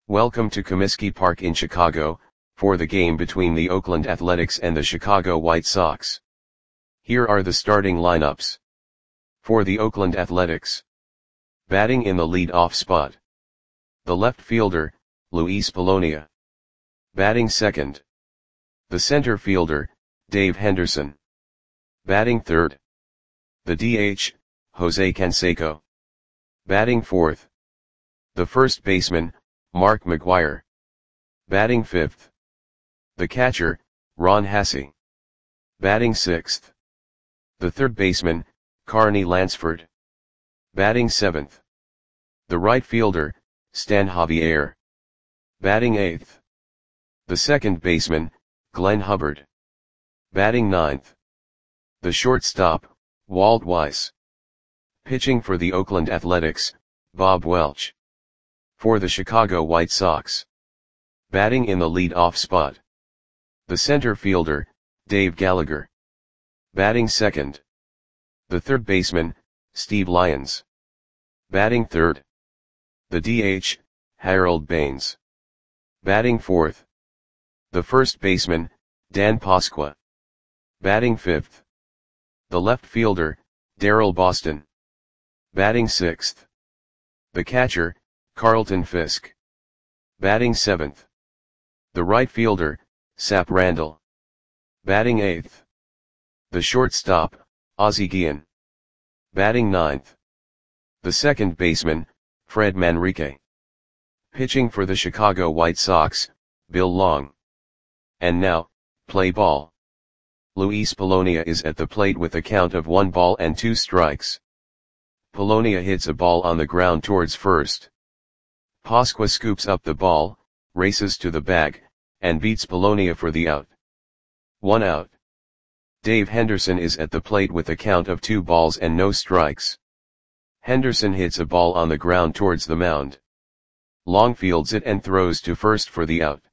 Welcome to Comiskey Park in Chicago, for the game between the Oakland Athletics and the Chicago White Sox. Here are the starting lineups. For the Oakland Athletics. Batting in the lead-off spot. The left fielder, Luis Polonia. Batting second. The center fielder, Dave Henderson. Batting third. The DH, Jose Canseco. Batting fourth. The first baseman, Mark McGwire. Batting fifth. The catcher, Ron Hassey. Batting sixth. The third baseman, Carney Lansford. Batting seventh. The right fielder, Stan Javier. Batting eighth. The second baseman, Glenn Hubbard. Batting ninth. The shortstop, Walt Weiss. Pitching for the Oakland Athletics, Bob Welch. For the Chicago White Sox. Batting in the lead-off spot. The center fielder, Dave Gallagher. Batting second. The third baseman, Steve Lyons. Batting third. The DH, Harold Baines. Batting fourth. The first baseman, Dan Pasqua. Batting fifth. The left fielder, Darrell Boston. Batting sixth. The catcher, Carlton Fisk. Batting seventh. The right fielder, Sap Randall. Batting eighth. The shortstop, Ozzie Guillen. Batting ninth. The second baseman, Fred Manrique. Pitching for the Chicago White Sox, Bill Long. And now, play ball. Luis Polonia is at the plate with a count of 1 ball and 2 strikes. Polonia hits a ball on the ground towards first. Pasqua scoops up the ball, races to the bag, and beats Polonia for the out. 1 out. Dave Henderson is at the plate with a count of 2 balls and no strikes. Henderson hits a ball on the ground towards the mound. Long fields it and throws to first for the out.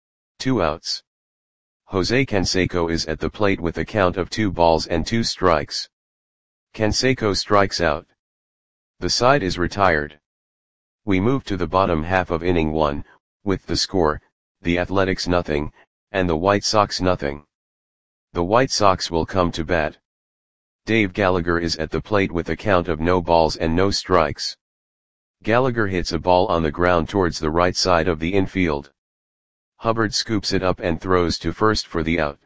2 outs. Jose Canseco is at the plate with a count of 2 balls and 2 strikes. Canseco strikes out. The side is retired. We move to the bottom half of inning 1, with the score, the Athletics 0, and the White Sox 0. The White Sox will come to bat. Dave Gallagher is at the plate with a count of no balls and no strikes. Gallagher hits a ball on the ground towards the right side of the infield. Hubbard scoops it up and throws to first for the out.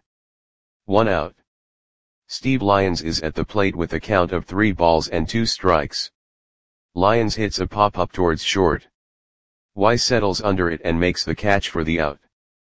1 out. Steve Lyons is at the plate with a count of 3 balls and 2 strikes. Lyons hits a pop-up towards short. Weiss settles under it and makes the catch for the out.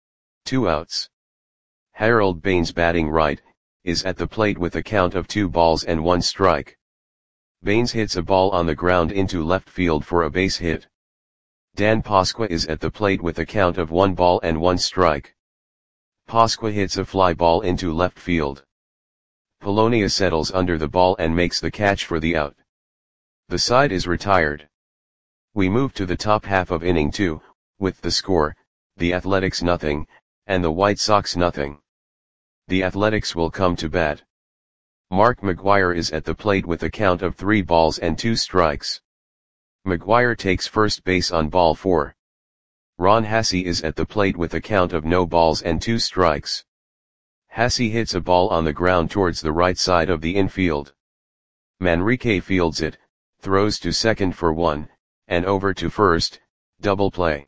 2 outs. Harold Baines, batting right, is at the plate with a count of 2 balls and 1 strike. Baines hits a ball on the ground into left field for a base hit. Dan Pasqua is at the plate with a count of 1 ball and 1 strike. Pasqua hits a fly ball into left field. Polonia settles under the ball and makes the catch for the out. The side is retired. We move to the top half of inning 2, with the score, the Athletics 0, and the White Sox 0. The Athletics will come to bat. Mark McGwire is at the plate with a count of 3 balls and 2 strikes. McGwire takes first base on ball 4. Ron Hassey is at the plate with a count of no balls and 2 strikes. Hassey hits a ball on the ground towards the right side of the infield. Manrique fields it, throws to second for 1, and over to first, double play.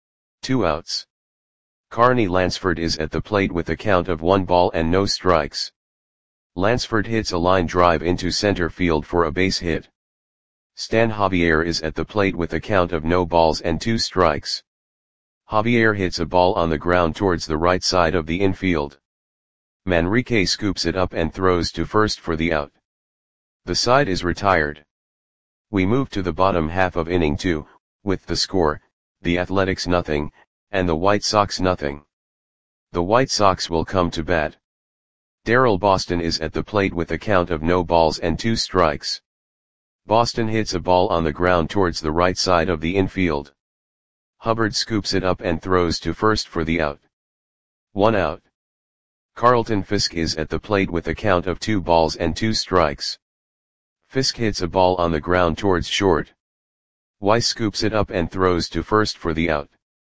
2 outs. Carney Lansford is at the plate with a count of 1 ball and no strikes. Lansford hits a line drive into center field for a base hit. Stan Javier is at the plate with a count of no balls and 2 strikes. Javier hits a ball on the ground towards the right side of the infield. Manrique scoops it up and throws to first for the out. The side is retired. We move to the bottom half of inning 2, with the score, the Athletics 0, and the White Sox 0. The White Sox will come to bat. Darrell Boston is at the plate with a count of no balls and 2 strikes. Boston hits a ball on the ground towards the right side of the infield. Hubbard scoops it up and throws to first for the out. 1 out. Carlton Fisk is at the plate with a count of 2 balls and 2 strikes. Fisk hits a ball on the ground towards short. Weiss scoops it up and throws to first for the out.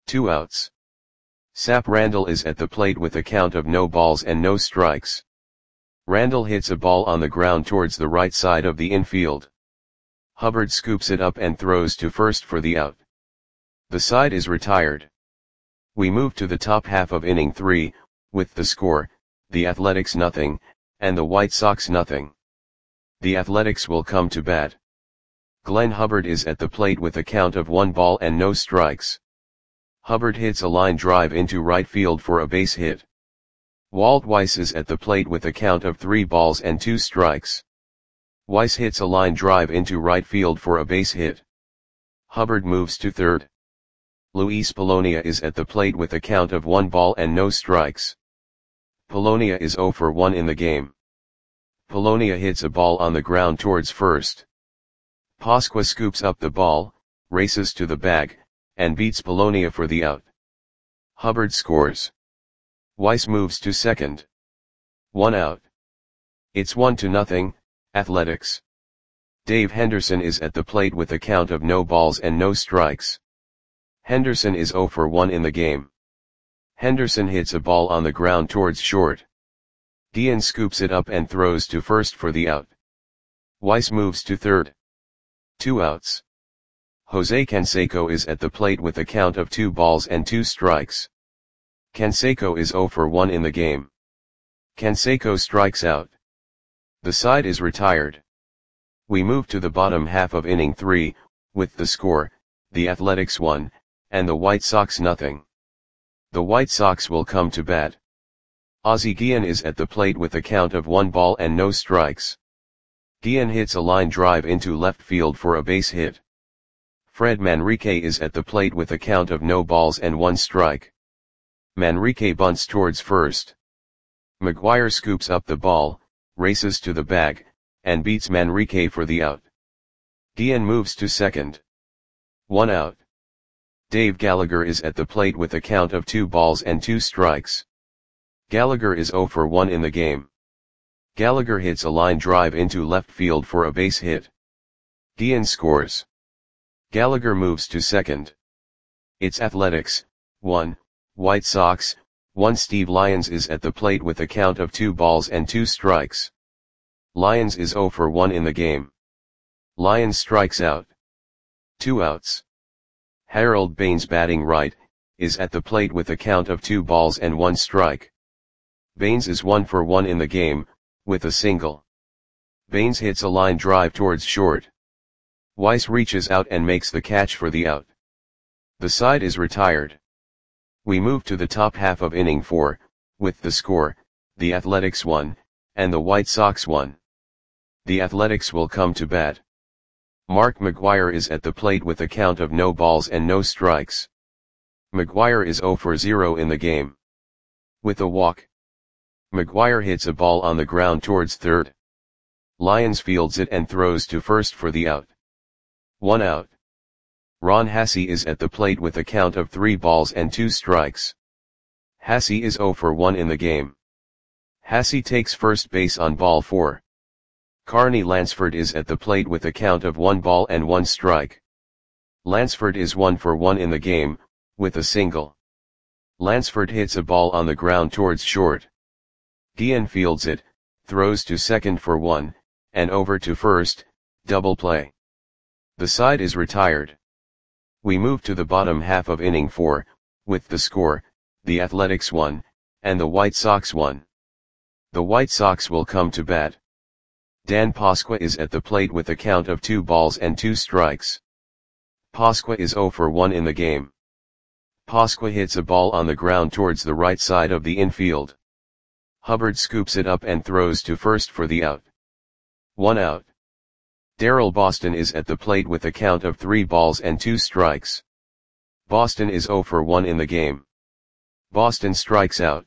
2 outs. Sap Randall is at the plate with a count of no balls and no strikes. Randall hits a ball on the ground towards the right side of the infield. Hubbard scoops it up and throws to first for the out. The side is retired. We move to the top half of inning 3, with the score, the Athletics nothing, and the White Sox nothing. The Athletics will come to bat. Glenn Hubbard is at the plate with a count of 1 ball and no strikes. Hubbard hits a line drive into right field for a base hit. Walt Weiss is at the plate with a count of 3 balls and 2 strikes. Weiss hits a line drive into right field for a base hit. Hubbard moves to third. Luis Polonia is at the plate with a count of 1 ball and no strikes. Polonia is 0 for 1 in the game. Polonia hits a ball on the ground towards first. Pasqua scoops up the ball, races to the bag, and beats Polonia for the out. Hubbard scores. Weiss moves to second. 1 out. It's 1-0, Athletics. Dave Henderson is at the plate with a count of no balls and no strikes. Henderson is 0 for 1 in the game. Henderson hits a ball on the ground towards short. Guillen scoops it up and throws to first for the out. Weiss moves to third. 2 outs. Jose Canseco is at the plate with a count of 2 balls and 2 strikes. Canseco is 0 for 1 in the game. Canseco strikes out. The side is retired. We move to the bottom half of inning 3, with the score, the Athletics 1, and the White Sox nothing. The White Sox will come to bat. Ozzie Guillen is at the plate with a count of 1 ball and no strikes. Guillen hits a line drive into left field for a base hit. Fred Manrique is at the plate with a count of no balls and 1 strike. Manrique bunts towards first. McGuire scoops up the ball, races to the bag, and beats Manrique for the out. Guillen moves to second. 1 out. Dave Gallagher is at the plate with a count of 2 balls and 2 strikes. Gallagher is 0 for 1 in the game. Gallagher hits a line drive into left field for a base hit. Guillen scores. Gallagher moves to second. It's Athletics, 1, White Sox, 1. Steve Lyons is at the plate with a count of 2 balls and 2 strikes. Lyons is 0 for 1 in the game. Lyons strikes out. 2 outs. Harold Baines, batting right, is at the plate with a count of 2 balls and 1 strike. Baines is 1 for 1 in the game, with a single. Baines hits a line drive towards short. Weiss reaches out and makes the catch for the out. The side is retired. We move to the top half of inning 4, with the score, the Athletics 1, and the White Sox 1. The Athletics will come to bat. Mark McGuire is at the plate with a count of no balls and no strikes. McGuire is 0 for 0 in the game. With a walk. McGuire hits a ball on the ground towards third. Lyons fields it and throws to first for the out. 1 out. Ron Hassey is at the plate with a count of 3 balls and 2 strikes. Hassey is 0 for 1 in the game. Hassey takes first base on ball 4. Carney Lansford is at the plate with a count of 1 ball and 1 strike. Lansford is 1 for 1 in the game, with a single. Lansford hits a ball on the ground towards short. Guillen fields it, throws to second for 1, and over to first, double play. The side is retired. We move to the bottom half of inning 4, with the score, the Athletics 1, and the White Sox 1. The White Sox will come to bat. Dan Pasqua is at the plate with a count of 2 balls and 2 strikes. Pasqua is 0 for 1 in the game. Pasqua hits a ball on the ground towards the right side of the infield. Hubbard scoops it up and throws to first for the out. 1 out. Darrell Boston is at the plate with a count of 3 balls and 2 strikes. Boston is 0 for 1 in the game. Boston strikes out.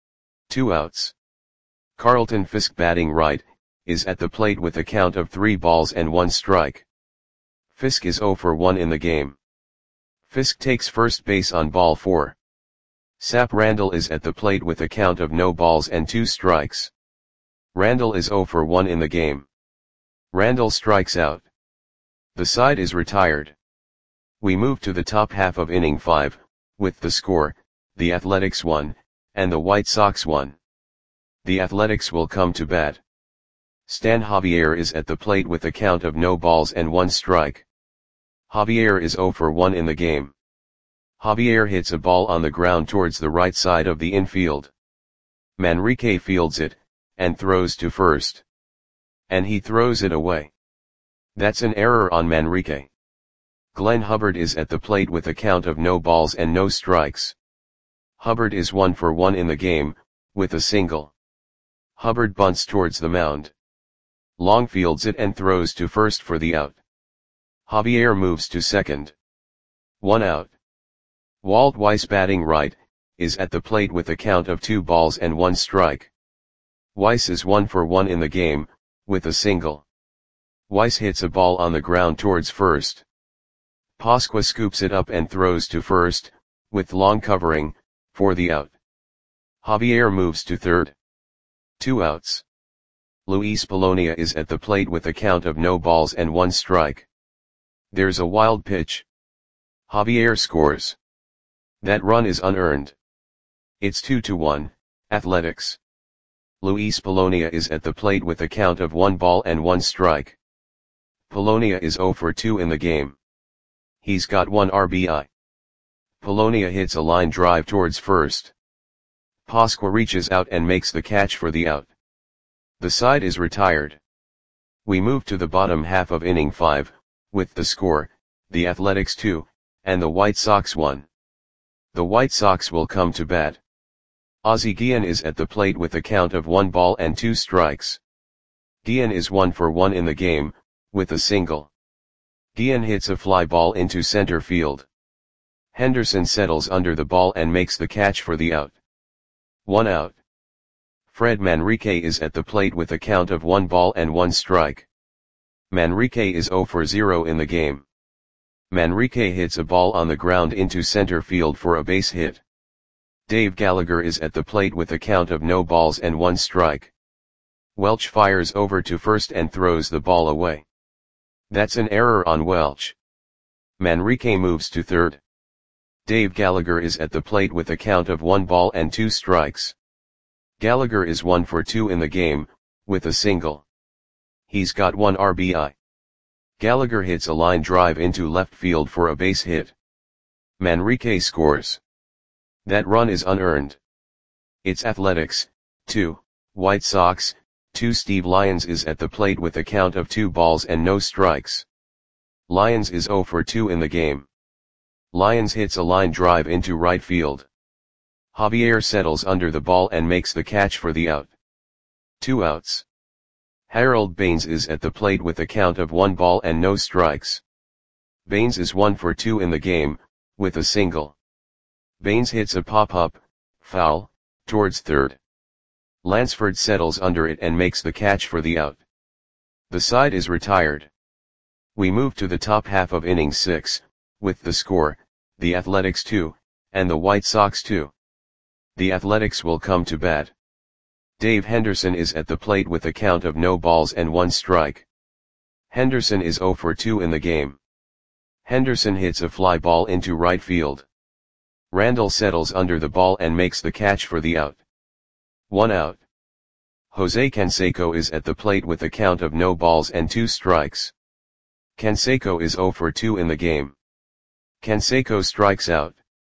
2 outs. Carlton Fisk, batting right, is at the plate with a count of 3 balls and 1 strike. Fisk is 0 for 1 in the game. Fisk takes first base on ball 4. Sap Randall is at the plate with a count of no balls and 2 strikes. Randall is 0 for 1 in the game. Randall strikes out. The side is retired. We move to the top half of inning 5, with the score, the Athletics 1, and the White Sox 1. The Athletics will come to bat. Stan Javier is at the plate with a count of no balls and 1 strike. Javier is 0 for 1 in the game. Javier hits a ball on the ground towards the right side of the infield. Manrique fields it, and throws to first. And he throws it away. That's an error on Manrique. Glenn Hubbard is at the plate with a count of no balls and no strikes. Hubbard is 1 for 1 in the game, with a single. Hubbard bunts towards the mound. Long fields it and throws to first for the out. Javier moves to second. 1 out. Walt Weiss, batting right, is at the plate with a count of 2 balls and 1 strike. Weiss is 1 for 1 in the game, with a single. Weiss hits a ball on the ground towards first. Pasqua scoops it up and throws to first, with long covering, for the out. Javier moves to third. 2 outs. Luis Polonia is at the plate with a count of no balls and 1 strike. There's a wild pitch. Javier scores. That run is unearned. It's 2-1, Athletics. Luis Polonia is at the plate with a count of 1 ball and 1 strike. Polonia is 0 for 2 in the game. He's got 1 RBI. Polonia hits a line drive towards first. Pasqua reaches out and makes the catch for the out. The side is retired. We move to the bottom half of inning 5, with the score, the Athletics 2, and the White Sox 1. The White Sox will come to bat. Ozzie Guillen is at the plate with a count of 1 ball and 2 strikes. Guillen is 1 for 1 in the game, with a single. Guillen hits a fly ball into center field. Henderson settles under the ball and makes the catch for the out. 1 out. Fred Manrique is at the plate with a count of 1 ball and 1 strike. Manrique is 0 for 0 in the game. Manrique hits a ball on the ground into center field for a base hit. Dave Gallagher is at the plate with a count of no balls and 1 strike. Welch fires over to first and throws the ball away. That's an error on Welch. Manrique moves to third. Dave Gallagher is at the plate with a count of 1 ball and 2 strikes. Gallagher is 1 for 2 in the game, with a single. He's got 1 RBI. Gallagher hits a line drive into left field for a base hit. Manrique scores. That run is unearned. It's Athletics, 2, White Sox, 2. Steve Lyons is at the plate with a count of 2 balls and no strikes. Lyons is 0 for 2 in the game. Lyons hits a line drive into right field. Javier settles under the ball and makes the catch for the out. 2 outs. Harold Baines is at the plate with a count of 1 ball and no strikes. Baines is 1 for 2 in the game, with a single. Baines hits a pop-up, foul, towards third. Lansford settles under it and makes the catch for the out. The side is retired. We move to the top half of inning 6, with the score, the Athletics 2, and the White Sox 2. The Athletics will come to bat. Dave Henderson is at the plate with a count of no balls and 1 strike. Henderson is 0 for 2 in the game. Henderson hits a fly ball into right field. Randall settles under the ball and makes the catch for the out. 1 out. Jose Canseco is at the plate with a count of no balls and 2 strikes. Canseco is 0 for 2 in the game. Canseco strikes out.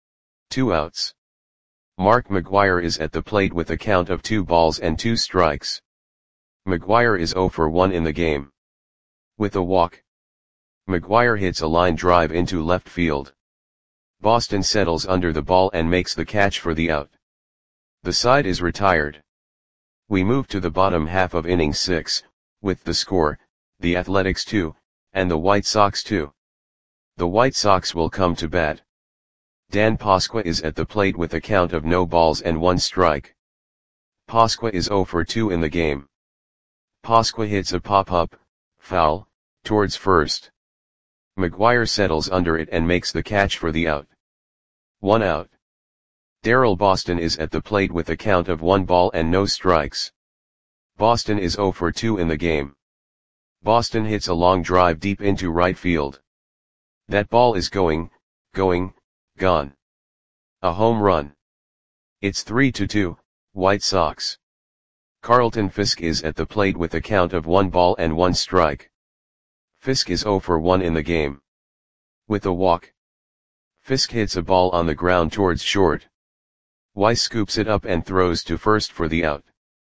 2 outs. Mark McGwire is at the plate with a count of 2 balls and 2 strikes. McGwire is 0 for 1 in the game. With a walk. McGwire hits a line drive into left field. Boston settles under the ball and makes the catch for the out. The side is retired. We move to the bottom half of inning 6, with the score, the Athletics 2, and the White Sox 2. The White Sox will come to bat. Dan Pasqua is at the plate with a count of no balls and 1 strike. Pasqua is 0 for 2 in the game. Pasqua hits a pop-up, foul, towards first. McGwire settles under it and makes the catch for the out. 1 out. Darrell Boston is at the plate with a count of 1 ball and no strikes. Boston is 0 for 2 in the game. Boston hits a long drive deep into right field. That ball is gone. A home run. It's 3-2, White Sox. Carlton Fisk is at the plate with a count of 1 ball and 1 strike. Fisk is 0 for 1 in the game. With a walk, Fisk hits a ball on the ground towards short. Weiss scoops it up and throws to first for the out.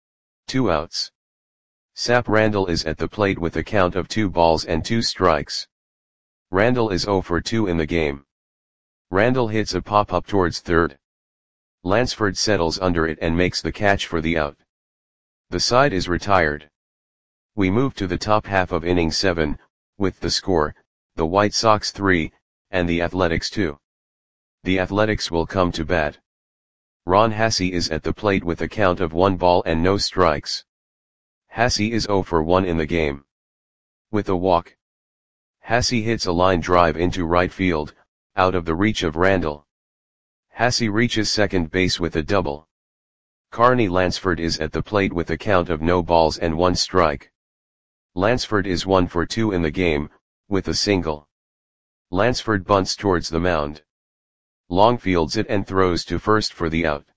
2 outs. Sap Randall is at the plate with a count of 2 balls and 2 strikes. Randall is 0 for 2 in the game. Randall hits a pop-up towards third. Lansford settles under it and makes the catch for the out. The side is retired. We move to the top half of inning 7, with the score, the White Sox 3, and the Athletics 2. The Athletics will come to bat. Ron Hassey is at the plate with a count of 1 ball and no strikes. Hassey is 0 for 1 in the game. With a walk, Hassey hits a line drive into right field, out of the reach of Randall. Hassey reaches second base with a double. Carney Lansford is at the plate with a count of no balls and 1 strike. Lansford is 1 for 2 in the game, with a single. Lansford bunts towards the mound. Long fields it and throws to first for the out.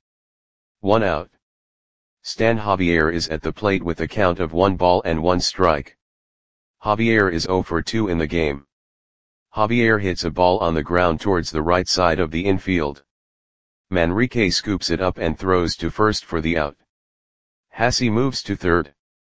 1 out. Stan Javier is at the plate with a count of 1 ball and 1 strike. Javier is 0 for 2 in the game. Javier hits a ball on the ground towards the right side of the infield. Manrique scoops it up and throws to first for the out. Hassey moves to third.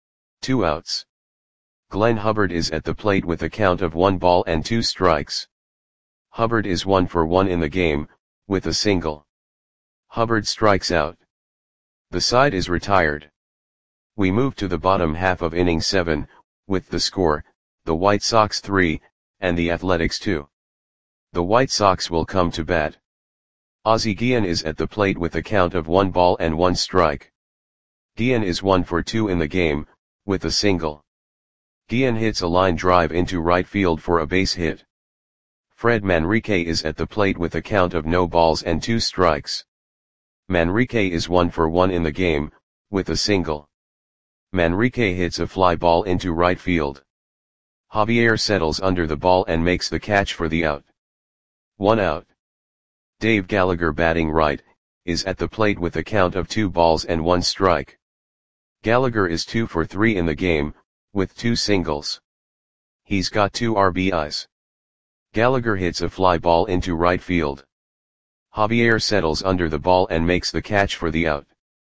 2 outs. Glenn Hubbard is at the plate with a count of 1 ball and 2 strikes. Hubbard is 1 for 1 in the game, with a single. Hubbard strikes out. The side is retired. We move to the bottom half of inning 7, with the score, the White Sox 3, and the Athletics 2. The White Sox will come to bat. Ozzie Guillen is at the plate with a count of 1 ball and 1 strike. Guillen is 1 for 2 in the game, with a single. Guillen hits a line drive into right field for a base hit. Fred Manrique is at the plate with a count of no balls and 2 strikes. Manrique is 1 for 1 in the game, with a single. Manrique hits a fly ball into right field. Javier settles under the ball and makes the catch for the out. 1 out. Dave Gallagher, batting right, is at the plate with a count of 2 balls and 1 strike. Gallagher is 2 for 3 in the game, with 2 singles. He's got 2 RBIs. Gallagher hits a fly ball into right field. Javier settles under the ball and makes the catch for the out.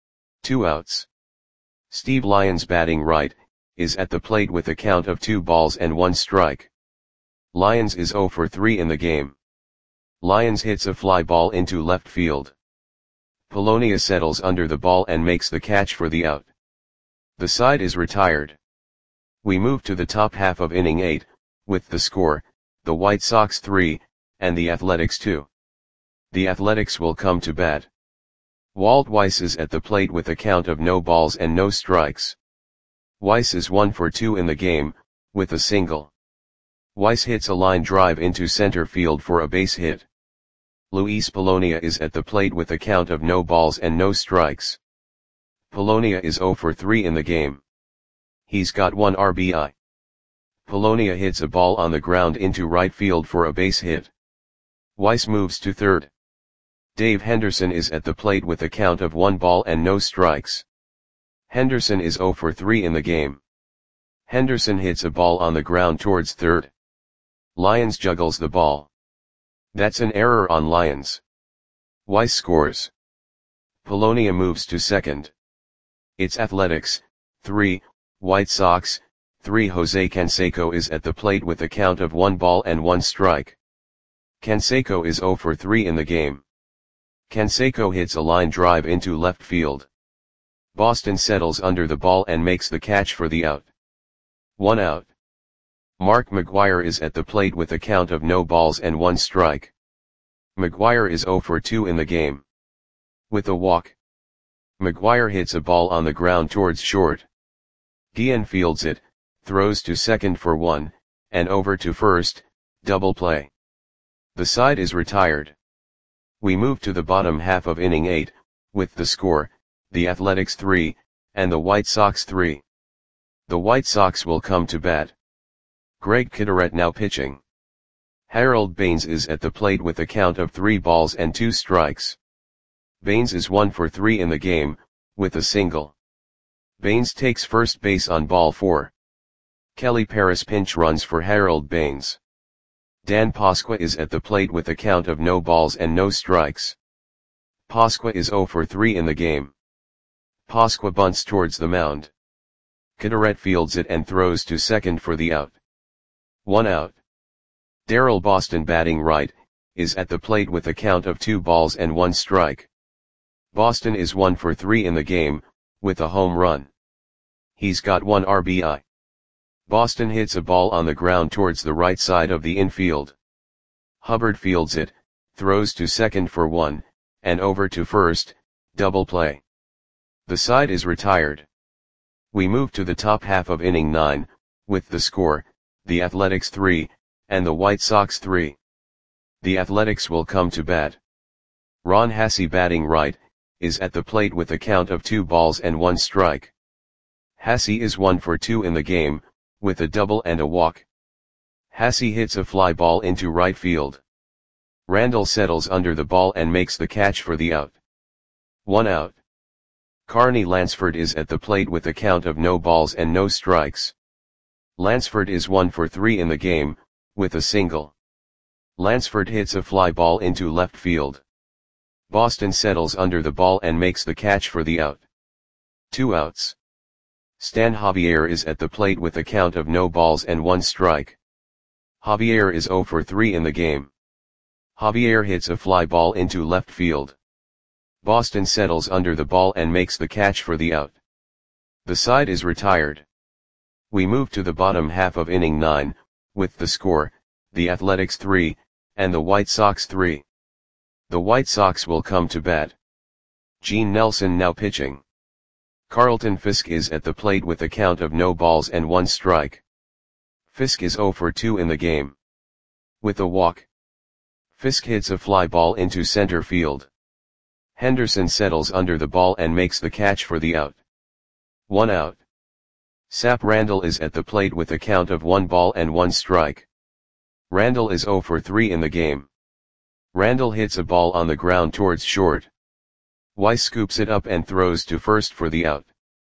2 outs. Steve Lyons, batting right, is at the plate with a count of 2 balls and 1 strike. Lyons is 0 for 3 in the game. Lyons hits a fly ball into left field. Polonia settles under the ball and makes the catch for the out. The side is retired. We move to the top half of inning 8, with the score, the White Sox 3, and the Athletics 2. The Athletics will come to bat. Walt Weiss is at the plate with a count of no balls and no strikes. Weiss is 1 for 2 in the game, with a single. Weiss hits a line drive into center field for a base hit. Luis Polonia is at the plate with a count of no balls and no strikes. Polonia is 0 for 3 in the game. He's got 1 RBI. Polonia hits a ball on the ground into right field for a base hit. Weiss moves to third. Dave Henderson is at the plate with a count of 1 ball and no strikes. Henderson is 0 for 3 in the game. Henderson hits a ball on the ground towards third. Lyons juggles the ball. That's an error on Lyons. Weiss scores. Polonia moves to second. It's Athletics 3, White Sox 3. Jose Canseco is at the plate with a count of 1 ball and 1 strike. Canseco is 0 for 3 in the game. Canseco hits a line drive into left field. Boston settles under the ball and makes the catch for the out. 1 out. Mark McGwire is at the plate with a count of no balls and 1 strike. McGwire is 0 for 2 in the game. With a walk, McGwire hits a ball on the ground towards short. Guillen fields it, throws to second for 1, and over to first, double play. The side is retired. We move to the bottom half of inning 8, with the score, the Athletics 3, and the White Sox 3. The White Sox will come to bat. Greg Kitteret now pitching. Harold Baines is at the plate with a count of 3 balls and 2 strikes. Baines is 1 for 3 in the game, with a single. Baines takes first base on ball 4. Kelly Paris pinch runs for Harold Baines. Dan Pasqua is at the plate with a count of no balls and no strikes. Pasqua is 0 for 3 in the game. Pasqua bunts towards the mound. Caderet fields it and throws to second for the out. 1 out. Darrell Boston batting right, is at the plate with a count of 2 balls and 1 strike. Boston is 1 for 3 in the game, with a home run. He's got 1 RBI. Boston hits a ball on the ground towards the right side of the infield. Hubbard fields it, throws to second for 1, and over to first, double play. The side is retired. We move to the top half of inning 9, with the score, the Athletics 3, and the White Sox 3. The Athletics will come to bat. Ron Hassey batting right, is at the plate with a count of 2 balls and 1 strike. Hassey is 1 for 2 in the game, with a double and a walk. Hassey hits a fly ball into right field. Randall settles under the ball and makes the catch for the out. 1 out. Carney Lansford is at the plate with a count of no balls and no strikes. Lansford is 1 for 3 in the game, with a single. Lansford hits a fly ball into left field. Boston settles under the ball and makes the catch for the out. 2 outs. Stan Javier is at the plate with a count of no balls and 1 strike. Javier is 0 for 3 in the game. Javier hits a fly ball into left field. Boston settles under the ball and makes the catch for the out. The side is retired. We move to the bottom half of inning 9, with the score, the Athletics 3, and the White Sox 3. The White Sox will come to bat. Gene Nelson now pitching. Carlton Fisk is at the plate with a count of no balls and 1 strike. Fisk is 0 for 2 in the game. With a walk. Fisk hits a fly ball into center field. Henderson settles under the ball and makes the catch for the out. 1 out. Sap Randall is at the plate with a count of 1 ball and 1 strike. Randall is 0 for 3 in the game. Randall hits a ball on the ground towards short. Weiss scoops it up and throws to first for the out.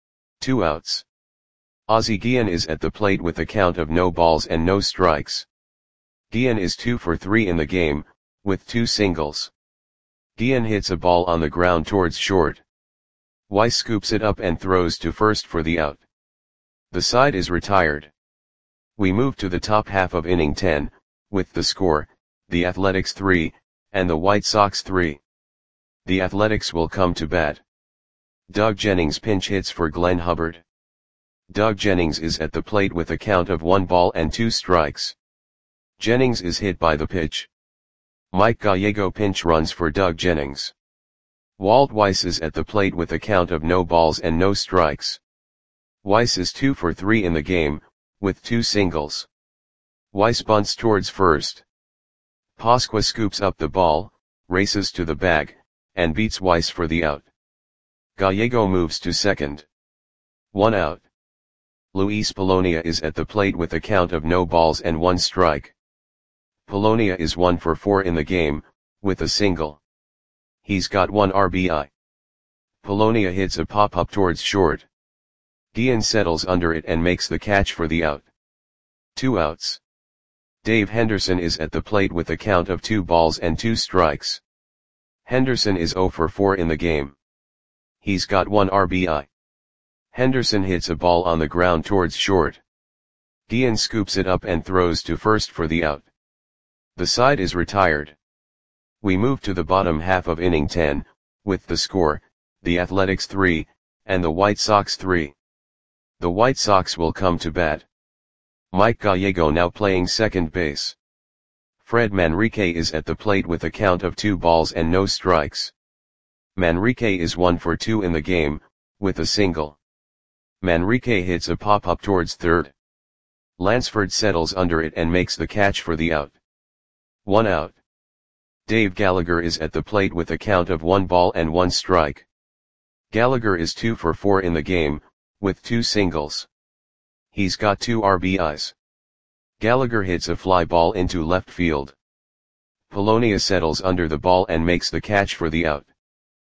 2 outs. Ozzie Guillen is at the plate with a count of no balls and no strikes. Guillen is 2 for 3 in the game, with 2 singles. Guillen hits a ball on the ground towards short. Weiss scoops it up and throws to first for the out. The side is retired. We move to the top half of inning 10, with the score, the Athletics 3, and the White Sox 3. The Athletics will come to bat. Doug Jennings pinch hits for Glenn Hubbard. Doug Jennings is at the plate with a count of 1 ball and 2 strikes. Jennings is hit by the pitch. Mike Gallego pinch runs for Doug Jennings. Walt Weiss is at the plate with a count of no balls and no strikes. Weiss is 2 for 3 in the game, with 2 singles. Weiss bunts towards first. Pasqua scoops up the ball, races to the bag, and beats Weiss for the out. Gallego moves to second. 1 out. Luis Polonia is at the plate with a count of no balls and 1 strike. Polonia is 1 for 4 in the game, with a single. He's got 1 RBI. Polonia hits a pop-up towards short. Guillen settles under it and makes the catch for the out. 2 outs. Dave Henderson is at the plate with a count of 2 balls and 2 strikes. Henderson is 0 for 4 in the game. He's got 1 RBI. Henderson hits a ball on the ground towards short. Guillen scoops it up and throws to first for the out. The side is retired. We move to the bottom half of inning 10, with the score, the Athletics 3, and the White Sox 3. The White Sox will come to bat. Mike Gallego now playing second base. Fred Manrique is at the plate with a count of 2 balls and no strikes. Manrique is 1 for 2 in the game, with a single. Manrique hits a pop-up towards third. Lansford settles under it and makes the catch for the out. 1 out. Dave Gallagher is at the plate with a count of 1 ball and 1 strike. Gallagher is 2 for 4 in the game, with 2 singles. He's got 2 RBIs. Gallagher hits a fly ball into left field. Polonia settles under the ball and makes the catch for the out.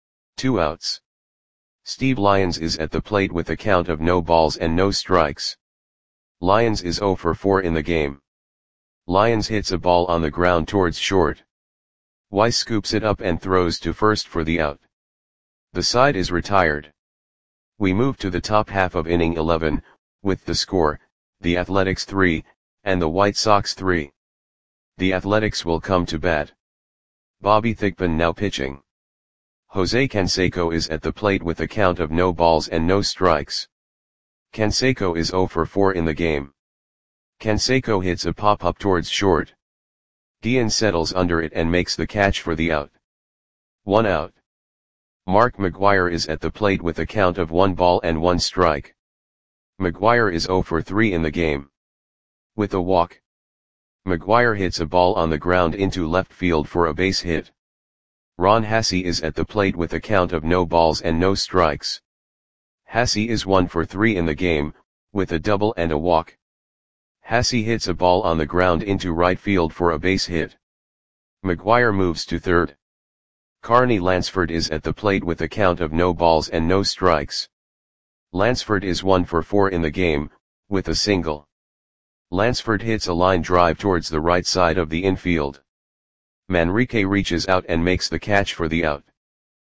2 outs. Steve Lyons is at the plate with a count of no balls and no strikes. Lyons is 0 for 4 in the game. Lyons hits a ball on the ground towards short. Weiss scoops it up and throws to first for the out. The side is retired. We move to the top half of inning 11, with the score, the Athletics 3, and the White Sox 3. The Athletics will come to bat. Bobby Thigpen now pitching. Jose Canseco is at the plate with a count of no balls and no strikes. Canseco is 0 for 4 in the game. Canseco hits a pop-up towards short. Guillen settles under it and makes the catch for the out. 1 out. Mark McGwire is at the plate with a count of 1 ball and 1 strike. McGwire is 0 for 3 in the game. With a walk, McGwire hits a ball on the ground into left field for a base hit. Ron Hassey is at the plate with a count of no balls and no strikes. Hassey is 1 for 3 in the game, with a double and a walk. Hassey hits a ball on the ground into right field for a base hit. McGwire moves to third. Carney Lansford is at the plate with a count of no balls and no strikes. Lansford is 1 for 4 in the game, with a single. Lansford hits a line drive towards the right side of the infield. Manrique reaches out and makes the catch for the out.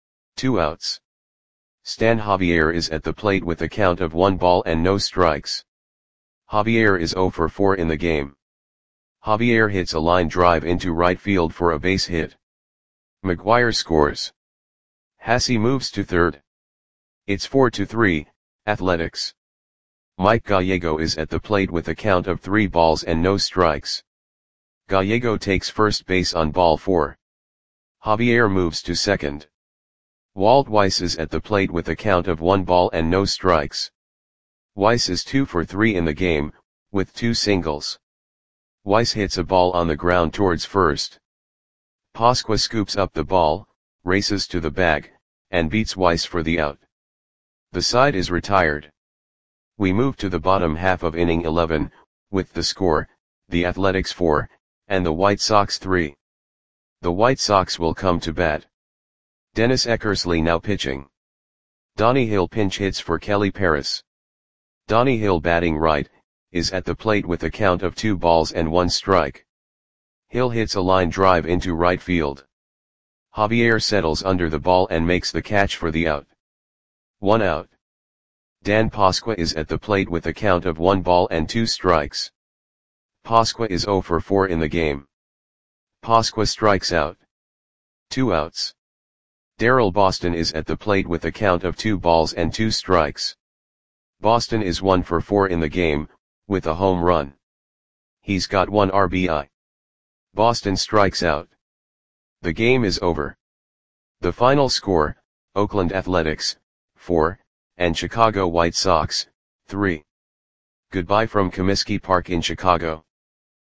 2 outs. Stan Javier is at the plate with a count of 1 ball and no strikes. Javier is 0 for 4 in the game. Javier hits a line drive into right field for a base hit. McGwire scores. Hassey moves to third. It's 4-3, Athletics. Mike Gallego is at the plate with a count of 3 balls and no strikes. Gallego takes first base on ball 4. Javier moves to second. Walt Weiss is at the plate with a count of 1 ball and no strikes. Weiss is 2 for 3 in the game, with 2 singles. Weiss hits a ball on the ground towards first. Pasqua scoops up the ball, races to the bag, and beats Weiss for the out. The side is retired. We move to the bottom half of inning 11, with the score, the Athletics 4, and the White Sox 3. The White Sox will come to bat. Dennis Eckersley now pitching. Donnie Hill pinch hits for Kelly Paris. Donnie Hill batting right, is at the plate with a count of 2 balls and 1 strike. Hill hits a line drive into right field. Javier settles under the ball and makes the catch for the out. 1 out. Dan Pasqua is at the plate with a count of 1 ball and 2 strikes. Pasqua is 0 for 4 in the game. Pasqua strikes out. 2 outs. Darrell Boston is at the plate with a count of 2 balls and 2 strikes. Boston is 1 for 4 in the game, with a home run. He's got 1 RBI. Boston strikes out. The game is over. The final score, Oakland Athletics, 4, and Chicago White Sox, 3. Goodbye from Comiskey Park in Chicago.